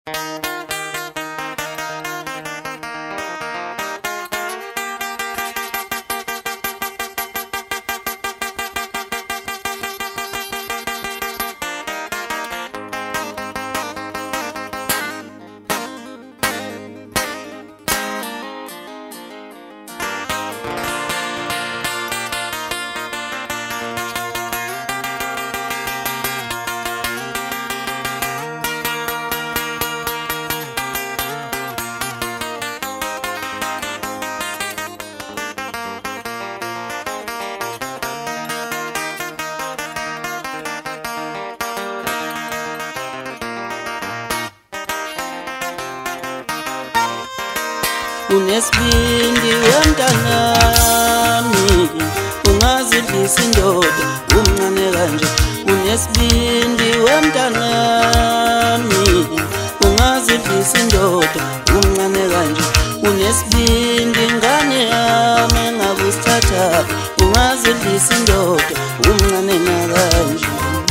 Unesibindi wemntanami ungazidlisa indoda umncane kanje. Unesibindi wemntanami ungazidlisa indoda umncane kanje. Unesibindi ngane yami engabusithatha ungazidlisa indoda umncane nakanje.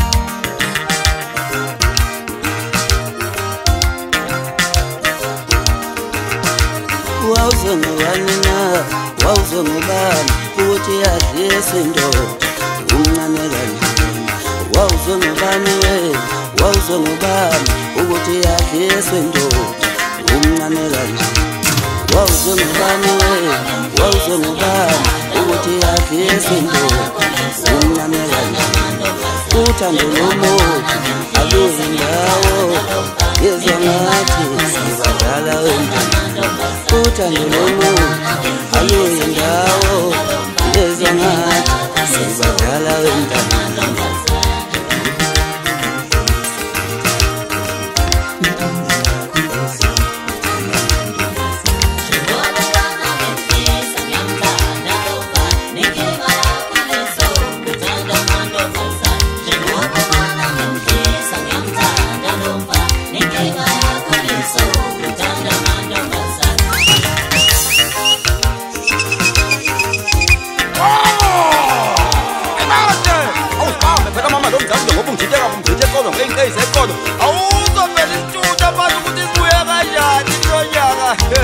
Wawuzongubani na wawuzongubani ukuthi yadlisa indoda umncane kanje. Wawuzongubani we wawuzongubani ukuthi yadlisa indoda umncane kanje. Wawuzongubani we wawuzongubani ukuthi yadlisa indoda umncane kanje. Uthando lomuthi aluzi ndawo yezwa ngathi sibadala wendana. Uthando lomuthi aluzi ndawo yezwa ngathi sibadala wendana. Awuzovela isithuthi abantu ukuthi sibuye kanjani lonyaka.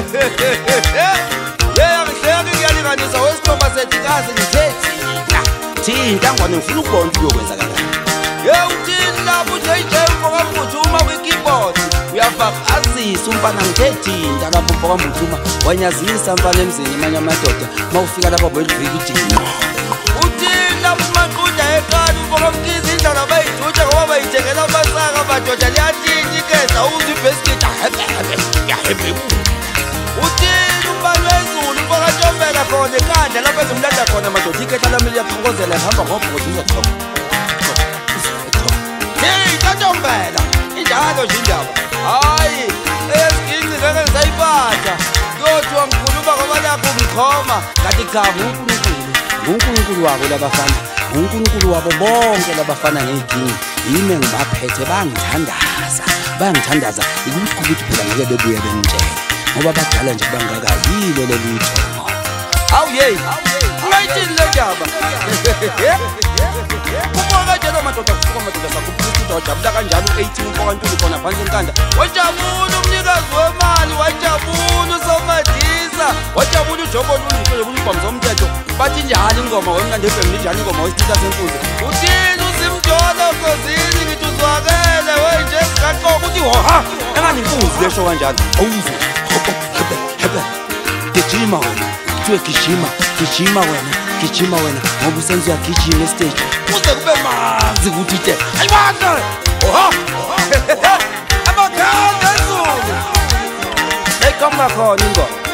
Ngihleki ngiyalinganisa wesikhomba sethi kaze ngithethi thinta ngwane ngifuna ukubona ukuthi uyokwenza kanjani. Uthini lapho uJJ Mfokambuthuma kwi-keyboard uyafaka azise umfana ngithethinta lapho Mfokambuthuma wanyazisa mfana emzini amanye amadoda mawufika lapha belivika idini. Uthini lapho uMaqhuda eqala Mfokamkizi indlela bayithutha ngoba bayithengela amasaka amadoda liyathini ikeza uze ibhesiketi yahebe. Uthini umbani wezulu Mfokantombela khona ekhanda lapho ezomlanda khona amadoda iketha lami liyakhonkozela ehamba ngobhuti uzothoba. Ntombela injalo nje indaba hayi eziginci ngeke ngisayiphatha kodwa ngikhuluma ngoba lapho ngikhoma ngathi cha uNkulunkulu wabo labafana uNkulunkulu wabo bonke labafana ngezinkingi yimi ngibaphethe bangithandaza ukuthi phela ngeke bebuye bengitshela ngoba badala nje bangaka yilo lelitho. Awu hey ungayithini le ndaba kubona nje lo madoda kusuka madoda sakuphuthuma wajabula kanjani u18 Mfokantuli khona phansi enkanda. Wajabula umnikazi wemali wajabula uSomadisa wajabula uJobo Lundiswe yokumbamba zomthetho bathi njalo ingoma wemnandi efemini njalo ingoma wesithatha senkunzi. Uthini uZimdolo kozini ngithi uzwakele wenje sikaqoqa uthi hoha engani inkunzi lesho kanjani awuzwe hebe gijima wena kuthiwe gijima wena ngoba usenze uyagijima estage kuze kube manzi ukuthi ite ayibanda oha amakhanda ezulu eyikhamba khona ingoma.